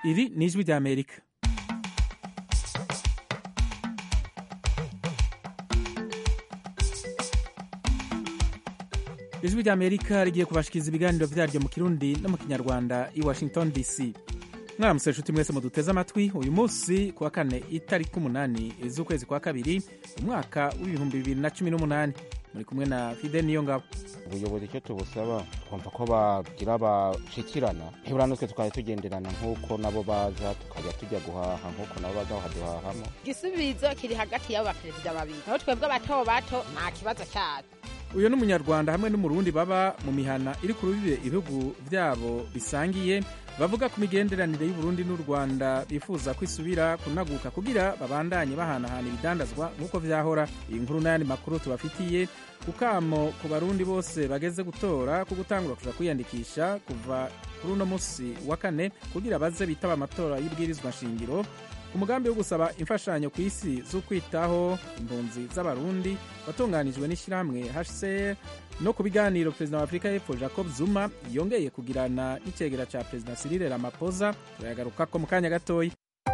Iri ni ijwi ry'Amerika. Ijwi ry'Amerika rigiye kubashikiriza ibiganiro vyaryo mu Kirundi no mu Kinyarwanda i Washington DC. Mwaramutse nshuti mwese muduteze amatwi. Uyu munsi kuwa kane itariki 8 z'ukwezi kwa kabiri umwaka w'ibihumbi 2018 muri kumwe na Fidel Niyongabo. Ubuyobozi cyo tubusaba twumva ko bagira bashikirana ntiburanutwe tukaje tugenderana nk'uko nabo baza tukajya tujya guhaha nk'uko nabo baza bahaduhahamo. Gisubizo kiri hagati y'abo baperezida babiri naho twebwe bato nta kibazo cyane. Uyu ni umunyarwanda hamwe n'umurundi baba mu mihana iri ku rubibe ibihugu vyabo bisangiye bavuga ku migenderanire y'u Burundi n'u Rwanda bifuza kwisubira kunaguka kugira babandanye bahanahana ibidandazwa nk'uko vyahora. Iyi nkuru n'ayandi makuru tubafitiye kukamo ku barundi bose bageze gutora ku gutangura kuja kwiyandikisha kuva kuri uno musi wa kane kugira baze bitaba amatora y'ibwirizwa nshingiro. Umugambi wo gusaba imfashanyo ku isi zo kwitaho impunzi z'abarundi watunganijwe n'ishyirahamwe HCR no ku biganiro Perezida wa Afrika y'Epfo Jacob Zuma yongeye kugirana n'icegera ca Perezida Cyril Ramaphosa. Turayagarukako mu kanya gatoyi.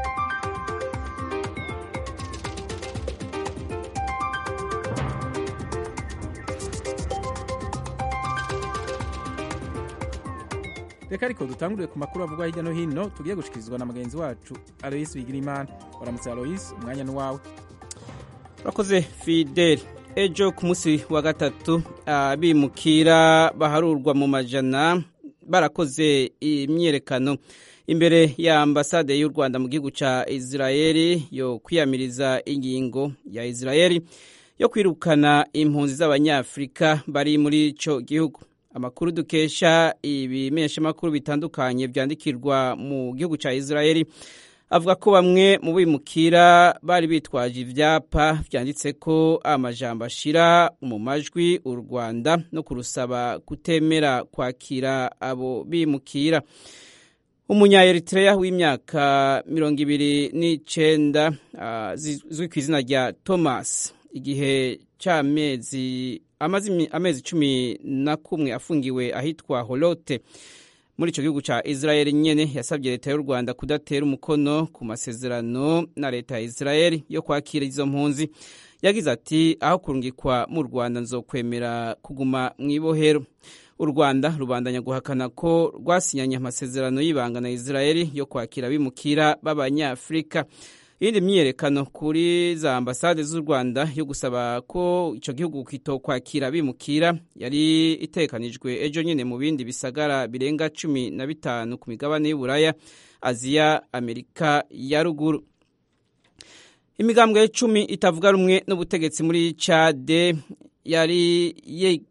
Reka ariko dutangurire ku makuru avugwa hirya no hino tugiye gushikirizwa na mugenzi wacu Alois Bigirimana. Waramutse Alois, umwanya ni wawe. Urakoze Fidel. Ejo ku munsi wa gatatu abimukira baharurwa mu majana barakoze imyerekano imbere ya ambasade y'u Rwanda mu gihugu ca Israeli yo kwiyamiriza ingingo ya Israeli yo kwirukana impunzi z'abanyafrika bari muri ico gihugu. Amakuru dukesha ibimenyesha makuru bitandukanye vyandikirwa mu gihugu ca Israeli avuga ko bamwe mu bimukira bari bitwaje ivyapa vyanditseko amajambo ashira mu majwi u Rwanda no kurusaba kutemera kwakira abo bimukira. Umunya-Eritrea w'imyaka 29 zizwi kw'izina rya Thomas igihe c'amezi amezi 11 afungiwe ahitwa Holote muri ico gihugu ca Israeli nyene yasabye leta y'u Rwanda kudatera umukono ku masezerano na leta ya Israeli yo kwakira izo mpunzi. Yagize ati aho kurungikwa mu Rwanda nzokwemera kuguma mwibohero. U Rwanda rubandanya guhakana ko rwasinyanye amasezerano y'ibanga na Israeli yo kwakira bimukira b'abanyafrika. Iyindi myiyerekano kuri za ambasade z'u Rwanda yo gusaba ko ico gihugu kwitokakira bimukira yari itekanijwe ejo nyene mu bindi bisagara birenga 15 ku migabane y'Uburaya, Aziya, Amerika ya ruguru. Imigambwe 10 itavuga rumwe n'ubutegetsi muri Chad yari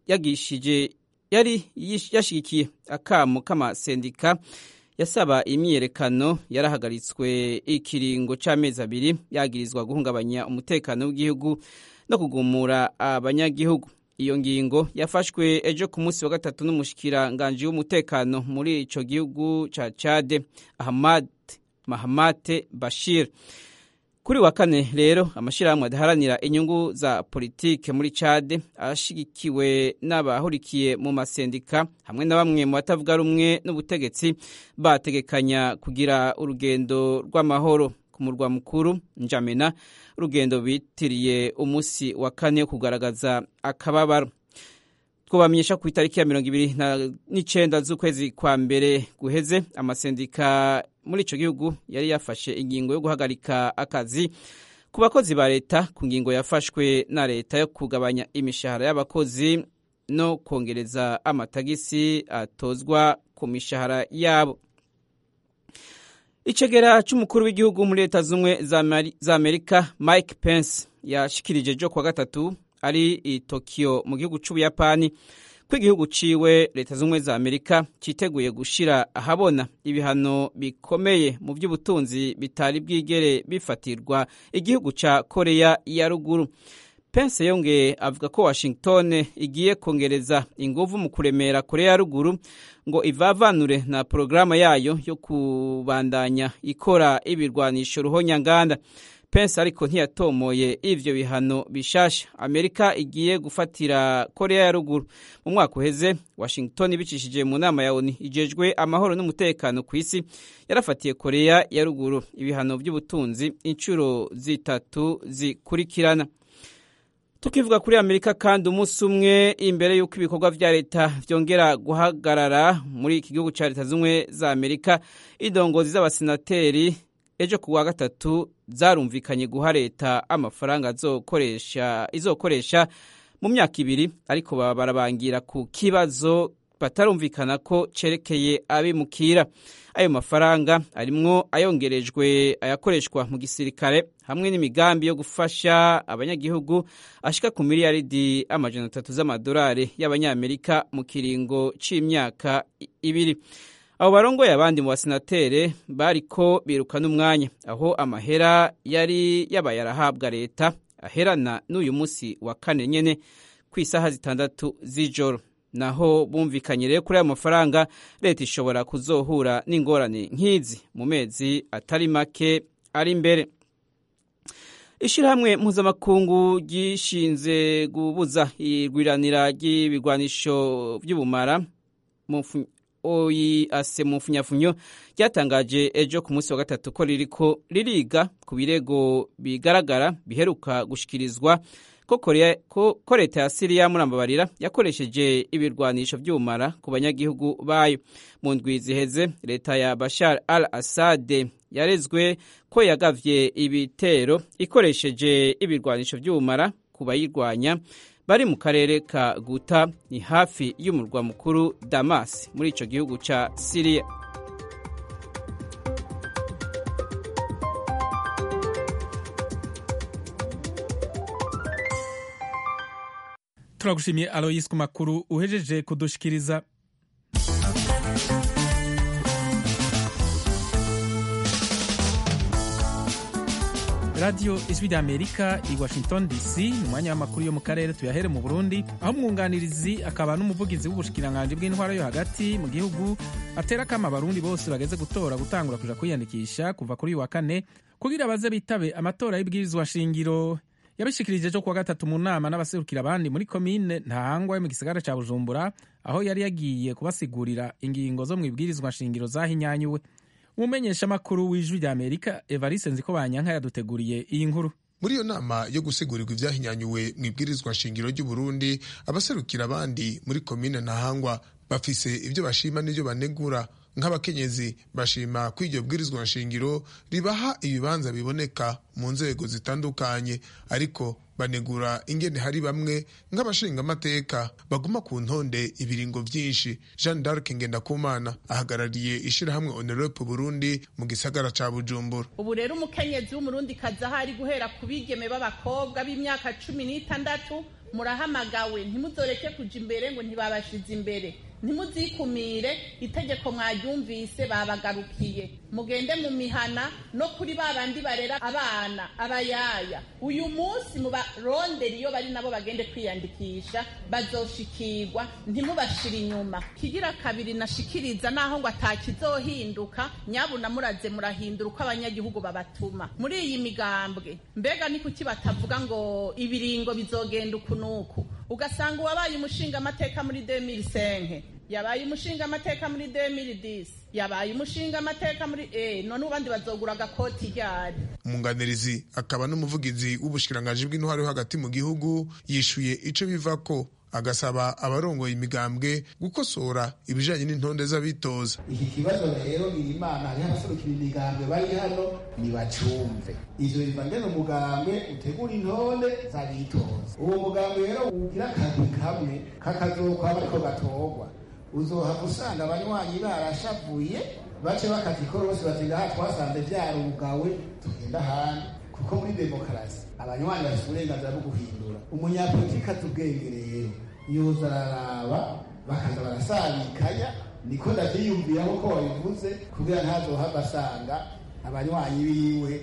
yashigikiye akamo kama sendika yasaba imyerekano yarahagaritswe ikiringo c'amezi 2 yagirizwa guhungabanya umutekano w'igihugu no kugumura abanyagihugu. Iyo ngingo yafashwe ejo ku munsi wa gatatu n'umushikiranganje w'umutekano muri ico gihugu ca Chad Ahmad Mahamat Bashir. Kuri wa kane rero amashirahamwe adaharanira inyungu za politike muri Chad ashigikiwe n'abahurikiye mu masendika hamwe na bamwe mu batavuga rumwe n'ubutegetsi bategekanya kugira urugendo rw'amahoro ku murwa mukuru N'Djamena, urugendo bitiriye umusi wa kane kugaragaza akababaro. Twabamenyesha ku itariki ya 29 z'ukwezi kwa mbere guheze amasendika muri ico gihugu yari yafashe ingingo yo guhagarika akazi ku bakozi ba leta ku ngingo yafashwe na leta yo kugabanya imishahara y'abakozi no kongereza amatagisi atozwa ku mishahara yabo. Icegera c'umukuru w'igihugu muri leta zumwe za Amerika Mike Pence yashikirije jo kwa gatatu ari i Tokyo mu gihugu c'Ubuyapani ko igihugu ciwe leta zumwe za Amerika citeguye gushira ahabona ibihano bikomeye mu by'ubutunzi bitari bwigere bifatirwa igihugu ca Korea ya ruguru. Pence yongeye avuga ko Washington igiye kongereza inguvu mu kuremera Korea ya ruguru ngo ivavanure na programa yayo yo kubandanya ikora ibirwanisho ruhonyanganda. Pence ariko ntiyatomoye ivyo bihano bishasha Amerika igiye gufatira Korea ya ruguru. Mu mwaka uheze Washington bicishije mu nama ya ONU ijejwe amahoro n'umutekano ku isi yarafatiye Korea ya ruguru ibihano by'ubutunzi incuro zitatu zikurikirana. Tukivuga kuri Amerika kandi umunsi umwe imbere y'uko ibikorwa vya leta vyongera guhagarara muri iki gihugu ca Leta Zunze za Amerika, indongozi z'abasenateri ejo kuwa gatatu zarumvikanye guha leta amafaranga izokoresha mu myaka 2, ariko barabangira ku kibazo batarumvikana ko cerekeye abimukira. Ayo mafaranga arimwo ayongerejwe ayakoreshwa mu gisirikare hamwe n'imigambi yo gufasha abanyagihugu ashika ku miliyaridi $300 z'amadolari y'abanyamerika mu kiringo c'imyaka 2. Abo barongoye abandi mu basenatere bariko birukana umwanya aho amahera yari yabaye arahabwa leta aherana n'uyu musi wa kane nyene ku isaha 6 z'ijoro. Naho bumvikanye rero kuri ayo mafaranga leta ishobora kuzohura n'ingorane nk'izi mu mezi atari make ari imbere. Ishirahamwe mpuzamakungu gishinze gubuza igwiranira ry'ibigwanisho by'ubumara OIAC mu funyafunyo ryatangaje ejo ku munsi wa gatatu ko ririko ririga ku birego bigaragara biheruka gushikirizwa ko leta ya Syria murambabarira yakoresheje ibirwanisho by'ubumara ku banyagihugu bayo. Mu ndwi ziheze leta ya Bashar al-Assad yarezwe ko yagavye ibitero ikoresheje ibirwanisho by'ubumara ku bayirwanya bari mu karere ka Guta, ni hafi y'umurwa mukuru Damas muri ico gihugu ca Syria. Turagushimiye Alois ku makuru uhejeje kudushikiriza. Radio Ijwi d'Amerika i Washington DC ni umwanya w'amakuru yo mu karere tuyahere mu Burundi, aho umwunganirizi akaba n'umuvugizi w'ubushikiranganje bw'intwara yo hagati mu gihugu atera kama abarundi bose bageze gutangura kuja kwiyandikisha kuva kuri uyu wa kane kugira baze bitabe amatora y'ibwirizwa shingiro. Yabishikirije cyo kuwa gatatu mu nama n'abaserukira abandi muri komine Ntahangwa mu gisagara ca Bujumbura, aho yari yagiye kubasigurira ingingo zo mu ibwirizwa shingiro zahinyanyuwe. Umumenyesha makuru w'Ijwi d'Amerika Evariste Nzikobanyanka yaduteguriye iyi nkuru. Muri iyo nama yo gusegurirwa ivyahinyanyuwe mu ibwirizwa shingiro ry'u Burundi, abaserukira abandi muri komine Ntahangwa bafise ivyo bashima n'ivyo banegura. Nk'abakenyezi bashima ko iryo bwirizwa shingiro ribaha ibibanza biboneka mu nzego zitandukanye, ariko banegura ingene hari bamwe nk'abashinga amateka baguma ku ntonde ibiringo vyinshi. Jean d'Arc Ngendakumana ahagarariye ishirahamwe Onerope Burundi mu gisagara ca Bujumbura. Ubu rero umukenyezi w'umurundi kaza hari guhera ku bigeme b'abakobwa b'imyaka 16 murahamagawe, ntimuzoreke kuja imbere ngo ntibabashize imbere, ntimuzikumire, itegeko mwaryumvise babagarukiye, mugende mu mihana no kuri babandi barera abana abayaya. Uyu munsi mu barondera iyo bari nabo bagende kwiyandikisha bazoshikirwa, ntimubashira inyuma. Kigira kabiri nashikiriza naho ngo atakizohinduka, nyabuna muraze murahindura uko abanyagihugu babatuma muri iyi migambwe. Mbega ni kuki batavuga ngo ibiringo bizogenda ukunuku? Ugasanga wabaye umushinga amateka muri 2005, yabaye umushinga amateka muri 2010, yabaye umushinga amateka muri none ubandi bazogura agakoti ryari. Umunganirizi akaba n'umuvugizi w'ubushikiranganje bw'intwaro hagati mu gihugu yishuye ico bivako, agasaba abarongoye imigambwe gukosora ibijanye n'intonde z'abitoza. Iki kibazo rero Imana ari abaserukira imigambwe bari hano nibacumve. Ivyo bivangene umugambwe utegura intonde z'abitoza. Uwo mugambwe rero ugira akazi kamwe kakazokwaba ariko gatorwa, uzohava usanga abanywanyi barashavuye bace bakazikora bose batinda twasanze vyarugawe tugenda handi, kuko muri demokarasi abanywanyi bafite uburenganzira bwo guhindura. Umunyapolitiki atubwenge rero yoza araraba bakaza barasabikanya, niko ndavyiyumviraho ko wabivuze, kugira ntazohava asanga abanywanyi biwe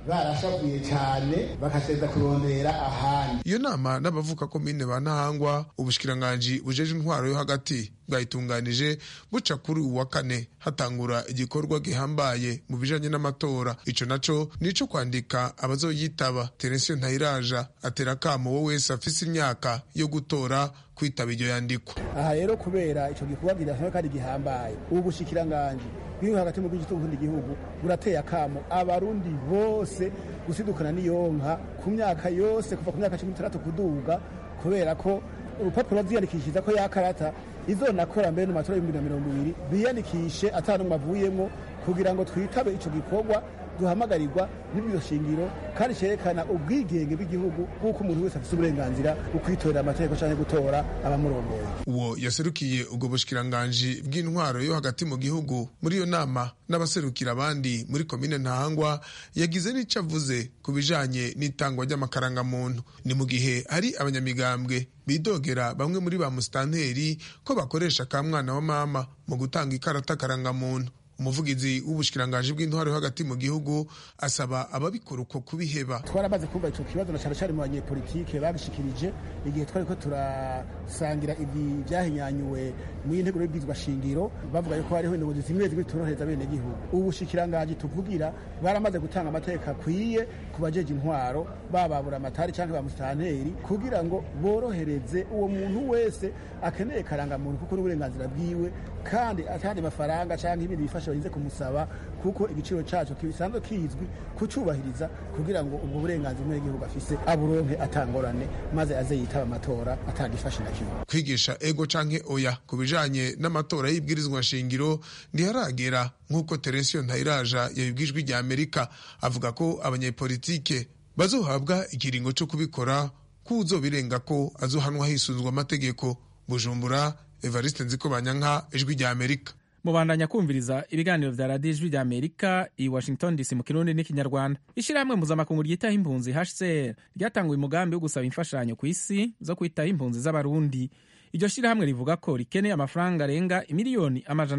barashavuye cyane bakaseza kurondera ahandi. Iyo nama n'abavuka komine ba Ntahangwa ubushikiranganji bujeje intwaro yo hagati bwayitunganije buca kuri uwa kane hatangura igikorwa gihambaye mu bijanye n'amatora. Ico naco nico kwandika abazoyitaba. Terensiyo Ntayiraja atera kamo wowe wese afise imyaka yo gutora kwitaba iryo yandikwa. Aha rero kubera ico gikorwa girasohoka kandi gihambaye, ubu bushikiranganji biri hagati mu gihugu burateye akamo abarundi bose gusidukana n'iyonka ku myaka yose kuva ku myaka 16 kuduga, kubera ko urupapuro baziyandikishiza ko yakarata izonakora mbere mu matora y'2020 biyandikishe atanumwe avuyemo kugira ngo twitabe ico gikorwa duhamagarirwa n'ibyo shingiro kandi cerekana ubwigenge bw'igihugu kuko umuntu wese afite uburenganzira bwo kwitorera amategeko cyangwa gutora abamurongoye. Uwo yaserukiye ubwo bushikiranganji bw'intwaro yo hagati mu gihugu muri iyo nama n'abaserukira abandi muri komine Ntahangwa yagize n'ico avuze ku bijanye n'itangwa ry'amakarangamuntu. Ni mu gihe hari abanyamigambwe bidogera bamwe muri ba musitanteri ko bakoresha ka mwana wa mama mu gutanga ikarata karangamuntu. Umuvugizi w'ubushikiranganji bw'intwaro hagati mu gihugu asaba ababikora uko kubiheba. Twaramaze kumva ico kibazo na cyane cyane mu banyepolitike babishikirije igihe twari ko turasangira ibi byahinyanyuwe mu integuro y'ibwizwa shingiro bavuga yuko hariho indongozi zimwe zimwe torohereza bene gihugu. Ubushikiranganji tuvugira baramaze gutanga amateka akwiye ku bajeje intwaro bababura amatari cyangwa bamusitanteri kugira ngo borohereze uwo muntu wese akeneye karangamuntu kuko n'uburenganzira bwiwe kandi atandi mafaranga cyangwa ibindi bifasha barinze kumusaba kuko igiciro cyacu kibisanzwe kizwi kucubahiriza kugira ngo ubwo burenganzira bw'igihugu afise aburonke atangorane maze aze yitaba amatora atagifashe na kimwe. Kwigisha ego canke oya ku bijanye n'amatora y'ibwirizwa shingiro ntiharagera nk'uko Terensiyo Ntayiraja yabibwijwe rya Amerika. Avuga ko abanyepolitike bazohabwa ikiringo cyo kubikora kuzobirenga ko azohanwa hisunzwe amategeko. Bujumbura, Evariste Nzikobanyanka, Ijwi rya Amerika. Mubandanya kumviriza ibiganiro vya Radio Ijwi rya Amerika i Washington DC mu Kirundi n'Ikinyarwanda. Ishirahamwe mpuzamakungu ryitaho impunzi HCR ryatanguye umugambi wo gusaba imfashanyo ku isi zo kwitaho impunzi z'abarundi. Iryo shirahamwe rivuga ko rikeneye amafaranga arenga imiliyoni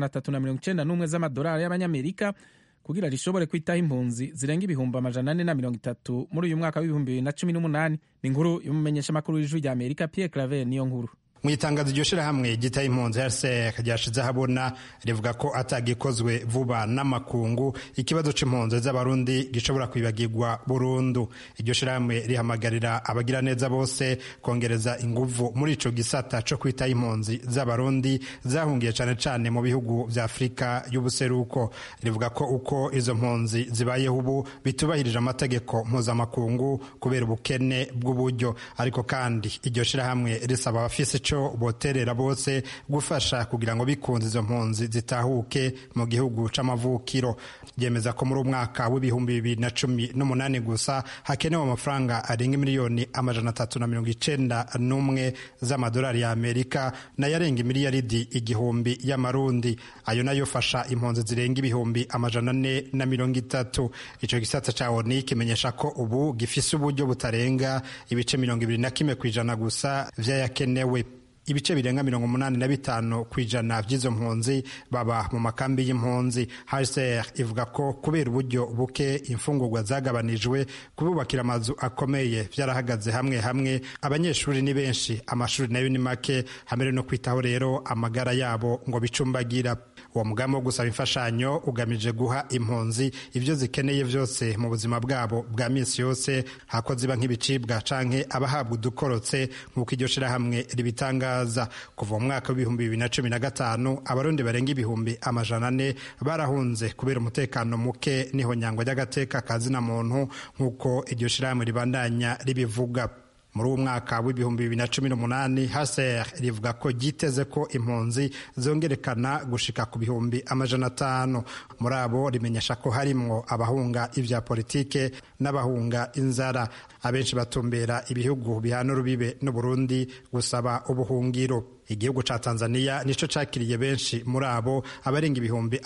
391 z'amadolari y'abanyamerika kugira rishobore kwitaho impunzi zirenga ibihumbi 430 muri uyu mwaka w'2018. Ni inkuru y'umumenyesha makuru w'Ijwi rya Amerika Pierre Claver niyo nkuru. Mu itangazo iryo shirahamwe gitaye impunzi HCR ryashize habona rivuga ko atagikozwe vuba n'amakungu ikibazo c'impunzi z'abarundi gishobora kwibagirwa burundu. Iryo shirahamwe rihamagarira abagira neza bose kongereza inguvu muri ico gisata co kwitaho impunzi z'abarundi zahungiye cane cane mu bihugu vya Afrika y'ubuseruko. Rivuga ko uko izo mpunzi zibayeho ubu bitubahirije amategeko mpuzamakungu kubera ubukene bw'uburyo, ariko kandi iryo shirahamwe risaba abafise boterera bose gufasha kugira ngo bikunze izo mpunzi zitahuke mu gihugu c'amavukiro. Yemeza ko muri umwaka w'ibihumbi 2018 gusa hakenewe amafaranga arenga miliyoni 391 z'amadolari ya Amerika na yarenga miliyaridi igihumbi y'amarundi. Ayo nayo fasha impunzi zirenga ibihumbi 430. Ico gisata ca ONU kimenyesha ko ubu gifise uburyo butarenga ibice 21% gusa vyayakenewe. Ibice birenga 85% by'izo mpunzi baba mu makambi y'impunzi. HCR ivuga ko kubera uburyo buke imfungurwa zagabanijwe, kububakira amazu akomeye byarahagaze hamwe abanyeshuri ni benshi, amashuri nayo ni make, hamwe no kwitaho rero amagara yabo ngo bicumbagira. Uwo mugambi wo gusaba imfashanyo ugamije guha impunzi ibyo zikeneye byose mu buzima bwabo bwa minsi yose, hako ziba nk'ibicibwa canke abahabwa udukorotse nk'uko iryo shirahamwe ribitangaza. Kuva mu mwaka w'2015 abarundi barenga ibihumbi 400 barahunze kubera umutekano muke n'ihonyangwa ry'agateka kazina muntu nk'uko iryo shirahamwe ribandanya ribivuga. Muri uwo mwaka w'2018 HCR rivuga ko giteze ko impunzi zongerekana gushika ku bihumbi 500. Muri abo rimenyesha ko harimwo abahunga ivya politike n'abahunga inzara. abenshi batumbera ibihugu bihana urubibe n'Uburundi gusaba ubuhungiro. Igihugu ca Tanzania nico cakiriye benshi muri abo abarenga ibihumbi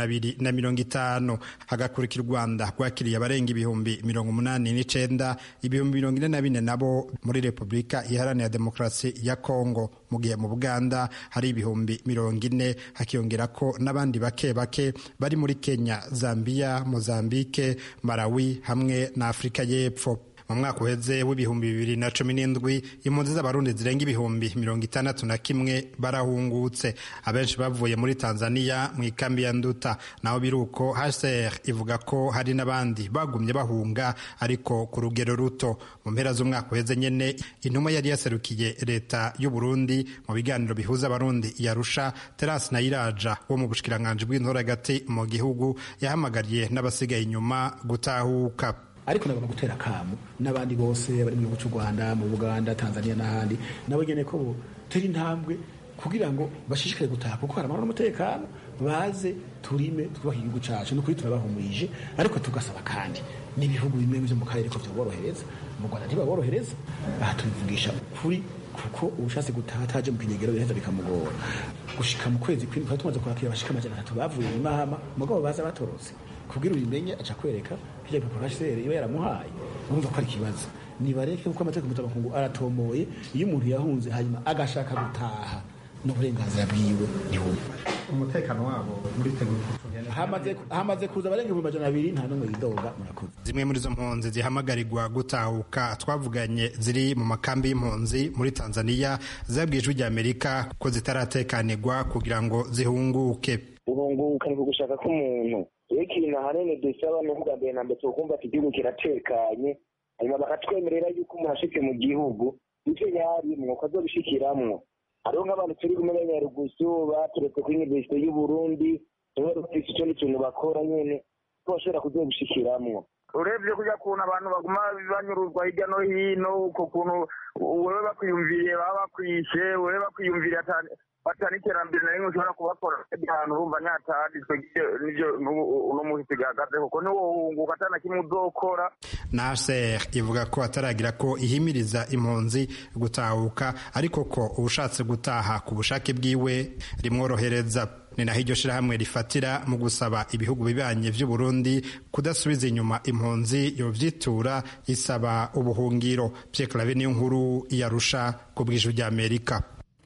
250, hagakurikira u Rwanda rwakiriye abarenga ibihumbi 89, ibihumbi 44 nabo muri Repubulika Iharanira Demokarasi ya Kongo, mu gihe mu Buganda hari ibihumbi 40, hakiyongerako n'abandi bake bake bari muri Kenya, Zambia, Mozambique, Malawi hamwe na Afrika y'Epfo. Mu mwaka uheze w'ibihumbi 2017 impunzi z'abarundi zirenga ibihumbi 61 barahungutse, abenshi bavuye muri Tanzania mu ikambi ya Nduta. Naho biruko HCR ivuga ko hari n'abandi bagumye bahunga ariko ku rugero ruto. Mu mpera z'umwaka uheze nyene intumwa yari yaserukiye leta y'u Burundi mu biganiro bihuza abarundi yarusha, Terence Nayiraja wo mu bushikiranganje bw'intora hagati mu gihugu yahamagariye n'abasigaye inyuma gutahuka. Ariko nagomba gutera kamu n'abandi bose bari mu gihugu cy'u Rwanda, mu Buganda, Tanzania n'ahandi, nabo nyene ko turi intambwe kugira ngo bashishikare gutaha, kuko hari amahoro n'umutekano, baze turime twubaha igihugu cyacu, no kuri turabahumurije. Ariko tugasaba kandi n'ibihugu bimwe byo mu karere ko byaborohereza. Mu Rwanda ntibaborohereza, bahatuvugisha ukuri, kuko ubushatse gutaha ataje mu kinyegero biraheza bikamugora. Gushika mu kwezi kw'indwi tumaze kwakira abashika 300 bavuye mu mahama, mugabo baza batorotse kugira ubimenye aca kwereka hirya ku HCR iba yaramuhaye, urumva ko ari kibazo. Nibareke kuko amategeko mpuzamakungu aratomoye, iyo umuntu yahunze hanyuma agashaka gutaha n'uburenganzira bwiwe ntibumva. Umutekano wabo muri hamaze kuza abarenga 200 nta n'umwe yidoga. Murakoze. Zimwe muri izo mpunzi zihamagarirwa gutahuka twavuganye ziri mu makambi y'impunzi muri Tanzania zabwijwe rya Amerika ko zitaratekanirwa kugira ngo zihunguke. Guhunguka ni gushaka k'umuntu ikintu ahanini dusaba no kuvuga mbere na mbere tukumva ati igihugu kiratekanye, hanyuma bakatwemerera yuko umuntu ashitse mu gihugu ivyo yarimwo ko azobishikiramwo. Hariho nk'abantu turi kumwe n'Inyarugusu baturetse kuri Universite y'u Burundi, rero bafise ico kintu bakora nyene ko bashobora kuzobishikiramwo. Urebye kujya kuntu abantu baguma banyuruzwa hirya no hino, uko kuntu wewe bakwiyumviriye baba bakwishe, wewe bakwiyumviriye batari iterambere na rimwe ushobora kubakora ahantu urumva nyatanditswe n'ivyo uno muhisi gahagaze, kuko niwo wunguka atana kimwe uzokora. Nasser ivuga ko ataragira ko ihimiriza impunzi gutahuka, ariko ko ubushatse gutaha ku bushake bwiwe rimworohereza. Ni naho iryo shirahamwe rifatira mu gusaba ibihugu bibanye vy'u Burundi kudasubiza inyuma impunzi yovyitura isaba ubuhungiro. Pierre Claver niyo nkuru yarusha ku bw'ijwi rya Amerika.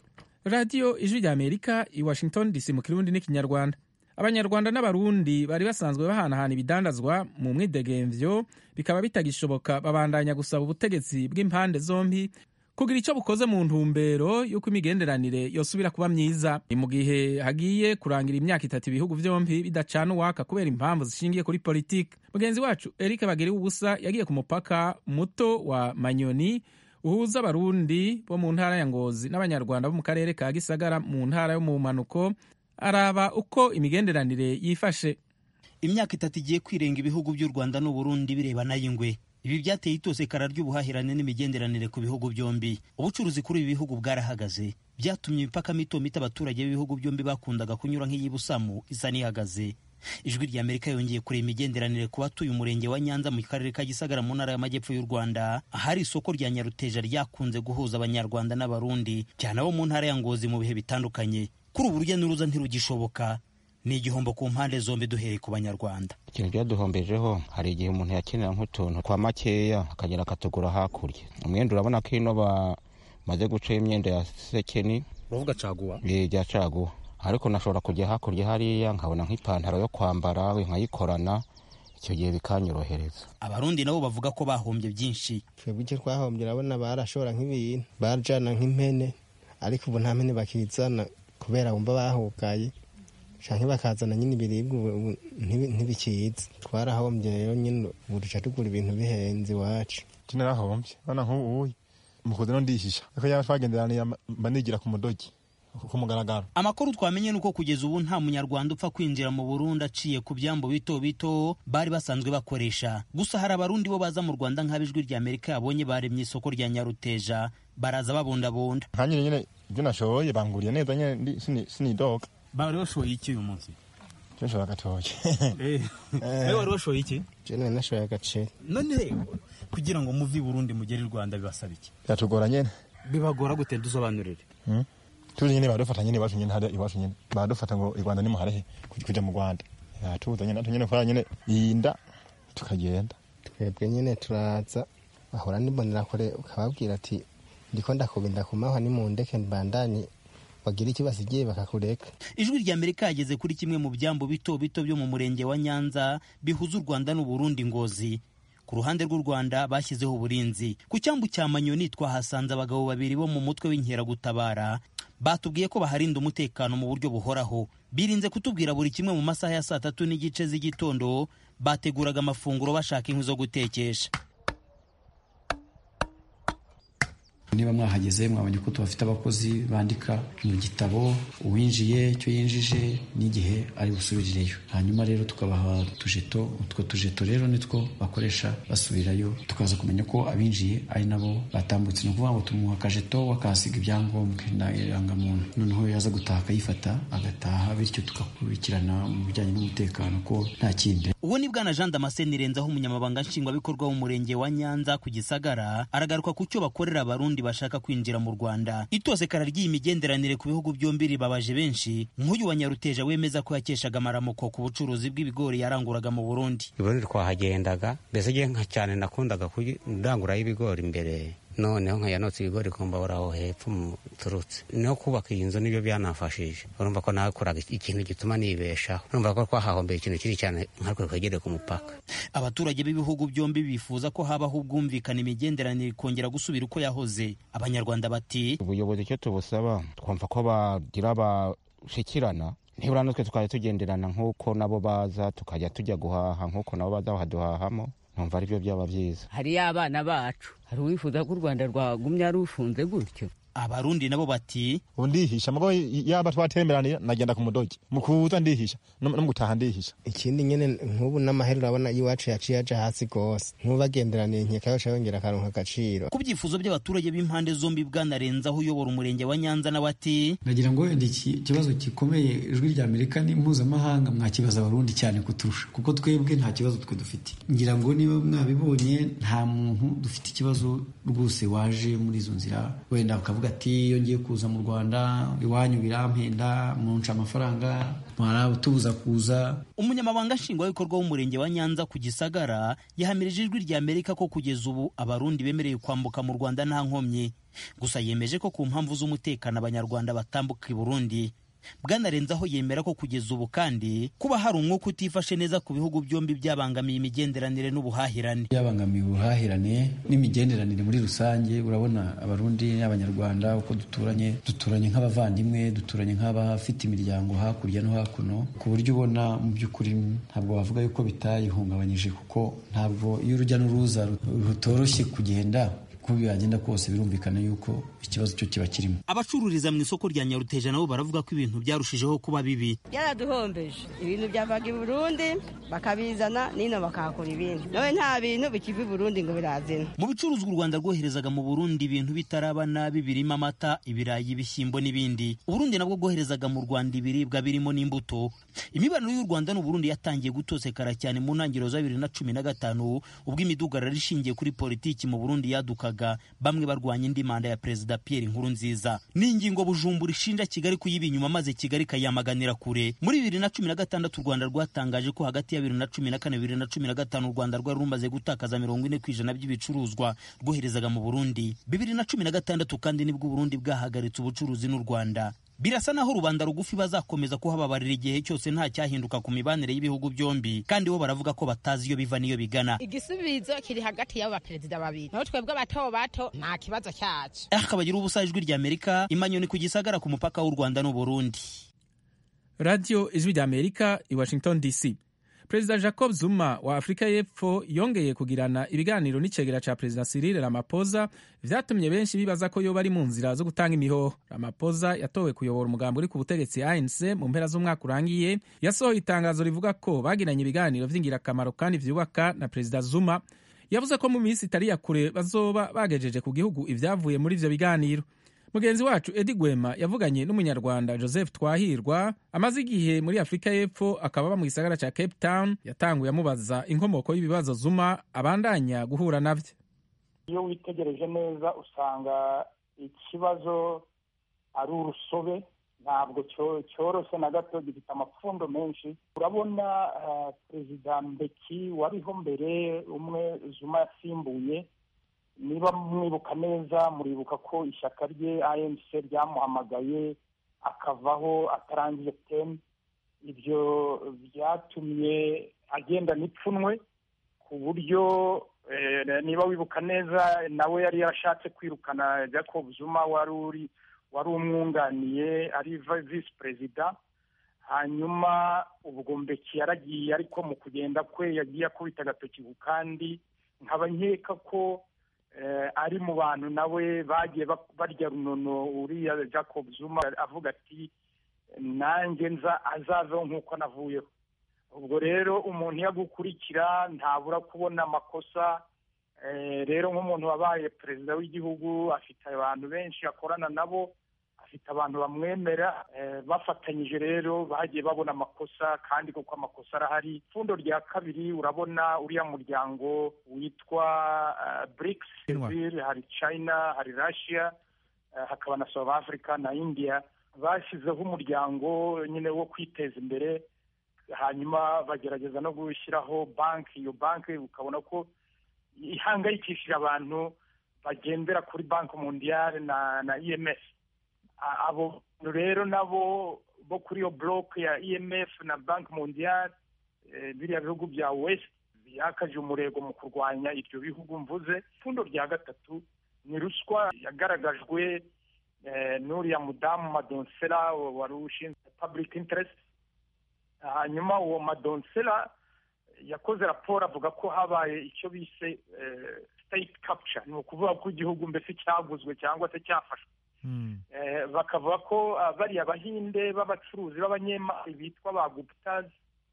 Radio Ijwi rya Amerika i Washington DC mu Kirundi n'Ikinyarwanda. Abanyarwanda n'Abarundi bari basanzwe bahanahana ibidandazwa mu mwidegemvyo, bikaba bitagishoboka. Babandanya gusaba ubutegetsi bw'impande zombi kugira ico bukoze mu ntumbero yuko imigenderanire yosubira kuba myiza. Mu gihe hagiye kurangira imyaka 3 ibihugu vyombi bidacana uwaka kubera impamvu zishingiye kuri politiki. Mugenzi wacu Eric Bagiriwubusa yagiye ku mupaka muto wa Manyoni uhuza Abarundi bo mu ntara ya Ngozi n'Abanyarwanda bo mu karere ka Gisagara mu ntara yo mu manuko, araba uko imigenderanire yifashe. Imyaka 3 igiye kwirenga ibihugu by'u Rwanda n'u Burundi birebana y'ingwe. Ibi byateye itosekara ry'ubuhahirane n'imigenderanire ku bihugu byombi. Ubucuruzi kuri ibi bihugu bwarahagaze, byatumye imipaka mito mito abaturage b'ibihugu byombi bakundaga kunyura nk'iyibusamu isa n'ihagaze. Ijwi rya Amerika yongeye kureba imigenderanire ku batuye umurenge wa Nyanza mu karere ka Gisagara mu ntara y'Amajyepfo y'u Rwanda, ahari isoko rya Nyaruteja ryakunze guhuza Abanyarwanda n'Abarundi cyane abo mu ntara ya Ngozi mu bihe bitandukanye. Kuri ubu urujya n'uruza ntirugishoboka, ni igihombo ku mpande zombi duhereye ku Banyarwanda. Ikintu byaduhombejeho, hari igihe umuntu yakenera nk'utuntu kwa makeya akagera akatugura hakurya. Umwenda urabona ko ino bamaze guca imyenda ya sekeni, uvuga caguwa ya caguwa, ariko nashobora kujya hakurya hariya nkabona nk'ipantaro yo kwambara nkayikorana, icyo gihe bikanyorohereza. Abarundi nabo bavuga ko bahombye byinshi. Twebwe icyo twahombye, urabona barashora nk'ibintu barajana nk'impene, ariko ubu nta mpene bakizana kubera bumva bahugaye, canke bakazana nyine ibiribwa ntibikiza. Twarahombye rero nyine ubu duca tugura ibintu bihenze iwacu. Narahombye bana nk'ubu mukuze no ndishisha, ariko yaba twagenderaniye mba nigira ku mudogi ku mugaragaro. Amakuru twamenye nuko kugeza ubu nta munyarwanda upfa kwinjira mu Burundi aciye ku byambo bito bito bari basanzwe bakoresha. Gusa hari Abarundi bo baza mu Rwanda nk'abijwi rya Amerika yabonye baremye isoko rya Nyaruteja, baraza babondabonda. Nyine ibyo nashoboye banguriye neza, nyine sinidoga. Bari bashoye iki uyu munsi? Nshobora agatoki. Wewe wari washoye iki? Je none nashoye agaceri. None kugira ngo muvi Burundi mugere i Rwanda bibasaba iki? Yatugora nyene. Bibagora gute dusobanurire? Turi nyene badufata nyene iwacu nyene hada iwacu nyene. Badufata ngo i Rwanda ni muharehe kuja mu Rwanda. Yatuza nyene nyene kwa nyene yinda tukagenda. Twebwe nyene turaza bahora nibonera kure ukababwira ati ndiko ndakubinda kumahwa ni mu ndeke mbandanye bagira iki basigiye bakakureka. Ijwi rya Amerika yageze kuri kimwe mu byambo bito bito byo mu murenge wa Nyanza bihuza u Rwanda n'u Burundi Ngozi. Ku ruhande rw'u Rwanda bashyizeho uburinzi. Ku cyambu cya Manyoni twahasanze abagabo babiri bo mu mutwe w'inkeragutabara batubwiye ko baharinda umutekano mu buryo buhoraho. Birinze kutubwira buri kimwe mu masaha ya 3:30 z'igitondo bateguraga amafunguro bashaka inkwi zo gutekesha. Niba mwahageze mwabonye ko tubafite abakozi bandika mu gitabo uwinjiye icyo yinjije n'igihe ari busubirireyo, hanyuma rero tukabaha tujeto. Utwo tujeto rero nitwo bakoresha basubirayo, tukaza kumenya ko abinjiye ari nabo batambutse. Ni ukuvuga ngo tumuha akajeto wakasiga ibyangombwa na irangamuntu, noneho yaza gutaha akayifata agataha, bityo tugakurikirana mu bijyanye n'umutekano ko nta kindi. Uwo ni bwana Jean Damascene Renzaho, umunyamabanga nshingwabikorwa w'umurenge wa Nyanza ku Gisagara, aragaruka ku cyo bakorera abarundi bashaka kwinjira mu Rwanda. Itosekara ry'iyi migenderanire ku bihugu byombi ribabaje benshi, nk'uyu wa Nyaruteja wemeza ko yakeshaga amaramuko ku bucuruzi bw'ibigori yaranguraga mu Burundi. Burundi twahagendaga, mbese je nka cyane nakundaga kurangurayo ibigori imbere, noneho nkayanotse ibigori kumbabura aho hepfo turutse no kubaka iyi nzu nibyo byanafashije. Urumva ko nakoraga ikintu gituma nibeshaho, urumva ko twahahombeye ikintu kiri cyane nkarwo kwegereye ku mupaka. Abaturage b'ibihugu byombi bifuza ko habaho ubwumvikane, imigenderanire kongera gusubira uko yahoze. Abanyarwanda bati ubuyobozi icyo tubusaba twumva ko bagira bashikirana, ntibura natwe tukajya tugenderana nk'uko nabo baza tukajya tujya guhaha nk'uko nabo baza bahaduhahamo. Numva ari byo byaba byiza. Hariyo abana bacu, hari uwifuza ko u Rwanda rwagumya rufunze gutyo. Abarundi nabo bati undihisha mugo yaba twatemberanira nagenda ku mudogi mukuza ndihisha no mutaha ndihisha. Ikindi nyene nk'ubu n'amahera urabona iwacu yaciye aja hasi gose, ntubagenderaniye nkeka yo cyongera akaronka agaciro. Ku byifuzo by'abaturage b'impande zombi bwanarenzaho uyobora umurenge wa Nyanza n'abati nagira ngo wenda ikibazo gikomeye Ijwi rya Amerika ni mpuzamahanga mwakibaza abarundi cyane kuturusha, kuko twebwe nta kibazo twe dufite. Ngira ngo niba mwabibonye nta muntu dufite ikibazo rwose waje muri izo nzira wenda ukavuga ati iyo ngiye kuza mu Rwanda iwanyu birampenda munca amafaranga mwarabutubuza kuza. Umunyamabanga nshingwabikorwa w'umurenge wa Nyanza ku Gisagara yahamirije Ijwi rya Amerika ko kugeza ubu abarundi bemereye kwambuka mu Rwanda nta nkomyi, gusa yemeje ko ku mpamvu z'umutekano abanyarwanda batambuka i Burundi. Bwanarenzaho yemera ko kugeza ubu kandi kuba hari umwuka utifashe neza ku bihugu byombi byabangamiye imigenderanire n'ubuhahirane. Byabangamiye ubuhahirane n'imigenderanire muri rusange. Urabona abarundi n'abanyarwanda uko duturanye nk'abavandimwe, duturanye nk'abafite imiryango hakurya no hakuno, ku buryo ubona mu by'ukuri ntabwo bavuga yuko bitayihungabanyije, kuko ntabwo iyo urujya n'uruza rutoroshye kugenda uko byagenda kose birumvikana yuko ikibazo cyo kiba kirimo. Abacururiza mu isoko rya Nyaruteja nabo baravuga ko ibintu byarushijeho kuba bibi. Byaraduhombeje, ibintu byavaga i Burundi bakabizana nino bakahakora ibindi, nawe nta bintu bikiva i Burundi ngo birazina. Mu bicuruzwa u Rwanda rwoherezaga mu Burundi ibintu bitaraba nabi birimo amata, ibirayi, ibishyimbo n'ibindi. Uburundi nabwo bwoherezaga mu Rwanda ibiribwa birimo n'imbuto. Imibanire y'u Rwanda n'u Burundi yatangiye gutosekara cyane mu ntangiriro za 2015 ubwo imidugararo ishingiye kuri politiki mu Burundi yadukaga, bamwe barwanya indi manda ya Perezida Pierre Nkurunziza. N'ingingo Bujumbura ishinja Kigali kuyiba inyuma maze Kigali kayamaganira kure. Muri 2016 u Rwanda rwatangaje ko hagati ya 2014-2015 u Rwanda rwari rumaze gutakaza 40% by'ibicuruzwa rwoherezaga mu Burundi. 2016 kandi nibwo Burundi bwahagaritse ubucuruzi n'u Rwanda. Birasa naho rubanda rugufi bazakomeza kuhababarira igihe cyose nta cyahinduka ku mibanire y'ibihugu byombi, kandi bo baravuga ko batazi iyo biva niyo bigana. Igisubizo kiri hagati y'abo baperezida babiri, naho twebwe bato nta kibazo cyacu. Akabagira ubusa Ijwi rya Amerika, Imanyoni ku Gisagara ku mupaka w'u Rwanda n'u Burundi. Radio Ijwi rya Amerika i Washington DC. Perezida Jacob Zuma wa Afrika y'Epfo yongeye kugirana ibiganiro n'icegera ca Perezida Cyril Ramaphosa, vyatumye benshi bibaza ko yoba ari mu nzira zo gutanga imihoho. Ramaphosa yatowe kuyobora umugambi uri ku butegetsi ANC mu mpera z'umwaka urangiye, yasohoye itangazo rivuga ko bagiranye ibiganiro vy'ingirakamaro kandi vyubaka na Perezida Zuma. Yavuze ko mu minsi itari ya kure bazoba bagejeje ku gihugu ivyavuye muri ivyo biganiro. mugenzi wacu Edi Gwema yavuganye n'umunyarwanda Joseph Twahirwa amaze igihe muri Afurika y'Epfo akaba aba mu gisagara ca Cape Town. Yatanguye amubaza inkomoko y'ibibazo Zuma abandanya guhura navyo. Iyo witegereje neza usanga ikibazo ari urusobe, ntabwo cyoroshe na gato, gifite amapfundo menshi. Urabona perezida Mbeki wariho mbere, umwe Zuma yasimbuye, niba mwibuka neza muribuka ko ishyaka rye ANC ryamuhamagaye akavaho atarangije temu. Ibyo byatumye agenda n'ipfunwe, ku buryo niba wibuka neza nawe yari yarashatse kwirukana Jacob Zuma wari umwunganiye ari vice perezida. Hanyuma ubwo Mbeki yaragiye, ariko mu kugenda kwe yagiye akubita agatoki ku kandi, nkaba nkeka ko ari mu bantu nawe bagiye barya runono uriya Jacob Zuma, avuga ati nanjye azaveho nk'uko navuyeho. Ubwo rero umuntu yagukurikira ntabura kubona amakosa. Rero nk'umuntu wabaye perezida w'igihugu afite abantu benshi akorana nabo, afite abantu bamwemera, bafatanyije rero bagiye babona amakosa, kandi kuko amakosa arahari. Ipfundo rya kabiri, urabona uriya muryango witwa BRICS, hari China, hari Russia, hakaba na South Africa na India, bashyizeho umuryango nyine wo kwiteza imbere. Hanyuma bagerageza no gushyiraho banki. Iyo banki ukabona ko ihangayikishije abantu bagendera kuri Banki Mondiale na IMF. Abo rero nabo bo kuri iyo block ya IMF na Banki Mondiale, biriya bihugu bya West byakaje umurego mu kurwanya ibyo bihugu mvuze. Ipfundo rya gatatu ni ruswa yagaragajwe n'uriya mudamu Madonsela wari ushinzwe public interest. Hanyuma uwo Madonsela yakoze raporo avuga ko habaye icyo bise state capture, ni ukuvuga ko igihugu mbese cyaguzwe cyangwa se cyafashwe. Bakavuga ko bariya Abahinde b'abacuruzi b'abanyemari bitwa ba Guptas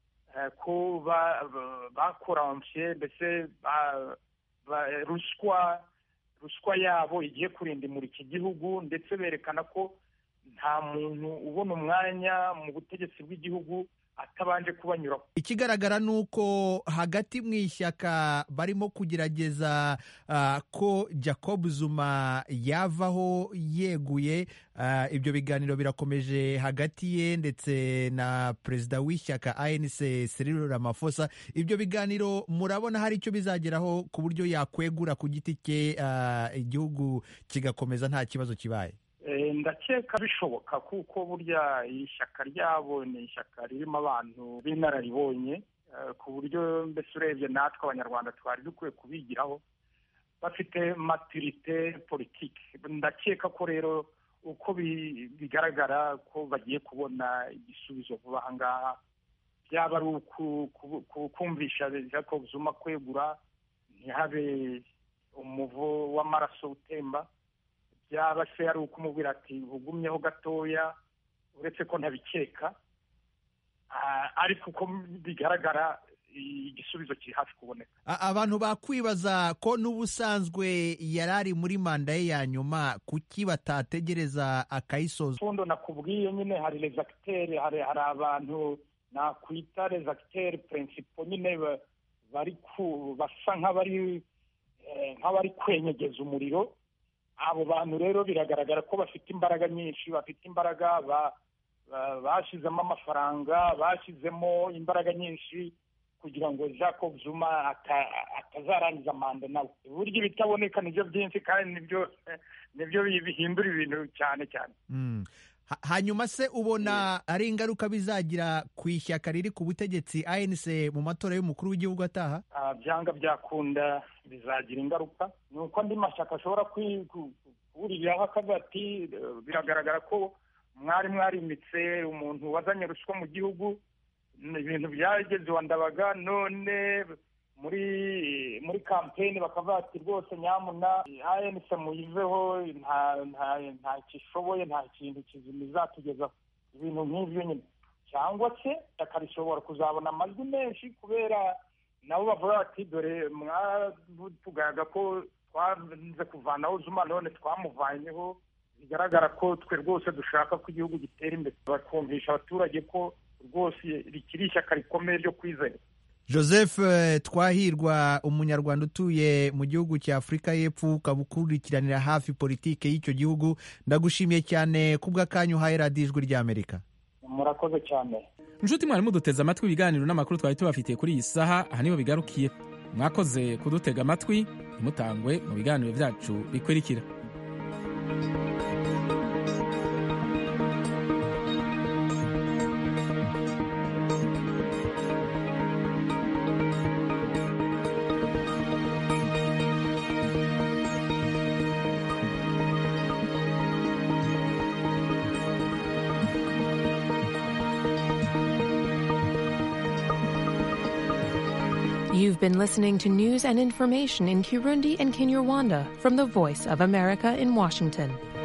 ko bakoramvye, mbese ruswa yabo igiye kurindimura iki gihugu, ndetse berekana ko nta muntu ubona umwanya mu butegetsi bw'igihugu atabanje kubanyuraho. Ikigaragara ni uko hagati mu ishyaka barimo kugerageza ko Jacob Zuma yavaho yeguye. Ibyo biganiro birakomeje hagati ye ndetse na perezida w'ishyaka ANC Cyril Ramaphosa. Ibyo biganiro murabona hari icyo bizageraho ku buryo yakwegura ku giti cye, igihugu kigakomeza nta kibazo kibaye? Ndakeka bishoboka, kuko burya ishyaka ryabo ni ishyaka ririmo abantu b'inararibonye, ku buryo mbese urebye natwe abanyarwanda twari dukwiye kubigiraho, bafite maturite politiki. Ndakeka ko rero uko bigaragara ko bagiye kubona igisubizo vuba aha ngaha, byaba ari kumvisha Jacob Zuma kwegura, ntihabe umuvo w'amaraso utemba, byaba se ari ukumubwira ati ugumyeho gatoya, uretse ko ntabikeka, ariko uko bigaragara igisubizo kiri hafi kuboneka. Abantu bakwibaza ko n'ubusanzwe yari ari muri manda ye ya nyuma, kuki batategereza akayisoza? Fundo nakubwiye nyine, hari les acteurs, hari abantu nakwita les acteurs principaux nyine basa nk'abari kwenyegeza umuriro. Abo bantu rero biragaragara ko bafite imbaraga nyinshi, bafite imbaraga, bashyizemo amafaranga, bashyizemo imbaraga nyinshi kugira ngo Jacob Zuma atazarangiza manda nawe. Burya ibitaboneka nibyo byinshi, kandi nibyo bihindura ibintu cyane cyane. Hanyuma se ubona ari ingaruka bizagira ku ishyaka riri ku butegetsi ANC mu matora y'umukuru w'igihugu ataha? Byanga byakunda bizagira ingaruka. Ni uko andi mashyaka ashobora kuburiraho akavuga ati biragaragara ko mwarimitse umuntu wazanye ruswa mu gihugu, ibintu byageze wa Ndabaga, none muri kampeni bakavuga ati rwose nyamuna ANC muyiveho, nta kishoboye, nta kintu kizima izatugezaho, ibintu nk'ibyo nyine. Cyangwa se akarishobora kuzabona amajwi menshi, kubera nabo bavuga bati dore mwatugaga ko twanze kuvanaho Zuma, none twamuvanyeho, bigaragara ko twe rwose dushaka ko igihugu gitera imbere, bakumvisha abaturage ko rwose rikiri ishyaka rikomeye ryo kwizera. Joseph Twahirwa, umunyarwanda utuye mu gihugu cya Afurika y'Epfo, ukaba ukurikiranira hafi politike y'icyo gihugu, ndagushimiye cyane kubw'akanya uhaye radiyo Ijwi ry'Amerika. Murakoze cyane. Inshuti mwari muduteze amatwi ibiganiro n'amakuru twari tubafitiye kuri iyi saha, aha niho bigarukiye. Mwakoze kudutega amatwi, ntimutangwe mu biganiro byacu bikurikira. You've been listening to news and information in Kirundi and Kinyarwanda from the Voice of America in Washington.